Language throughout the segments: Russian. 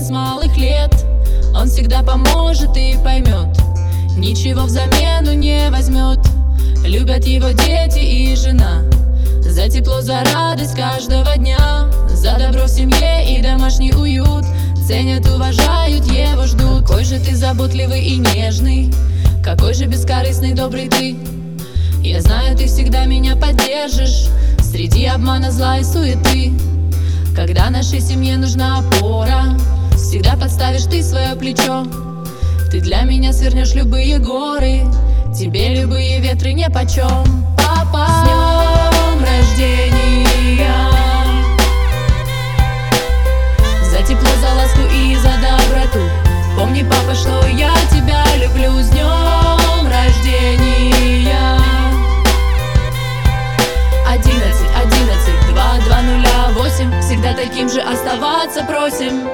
с малых лет. Он всегда поможет и поймет, ничего взамену не возьмет. Любят его дети и жена, за тепло, за радость каждого дня, за добро в семье и домашний уют. Ценят, уважают, его ждут. Какой же ты заботливый и нежный, какой же бескорыстный, добрый ты. Я знаю, ты всегда меня поддержишь среди обмана, зла и суеты. Когда нашей семье нужна опора, всегда подставишь ты свое плечо. Ты для меня свернешь любые горы, тебе любые ветры нипочем. Папа, с днем рождения! За тепло, за ласку и за доброту. Помни, папа, что я тебя люблю. С днем рождения! 11-11-2208. Всегда таким же оставаться просим.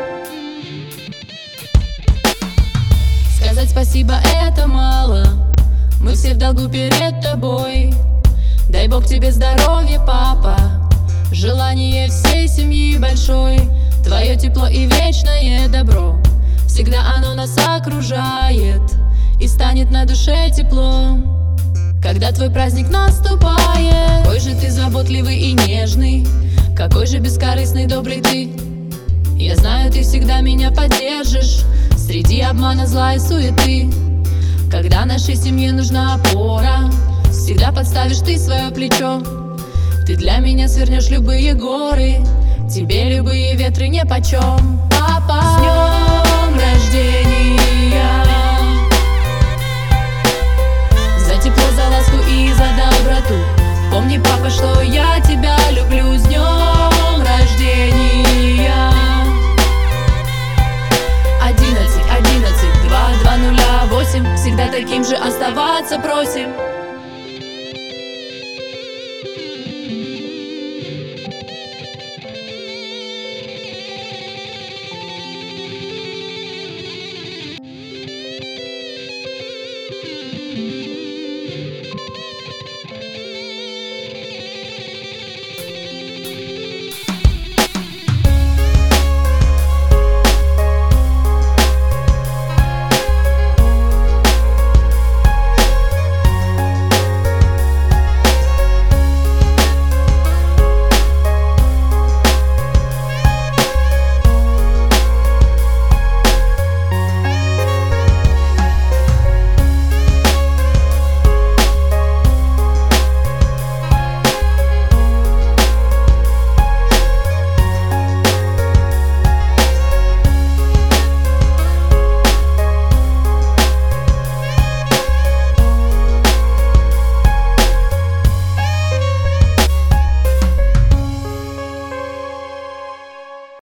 Сказать спасибо это мало, мы все в долгу перед тобой. Дай Бог тебе здоровья, папа, желание всей семьи большой. Твое тепло и вечное добро, всегда оно нас окружает, и станет на душе тепло, когда твой праздник наступает. Какой же ты заботливый и нежный, какой же бескорыстный, добрый ты. Я знаю, ты всегда меня поддержишь среди обмана, зла и суеты. Когда нашей семье нужна опора, всегда подставишь ты свое плечо. Ты для меня свернешь любые горы, тебе любые ветры нипочем. Папа, с днем рождения! За тепло, за ласку и за доброту.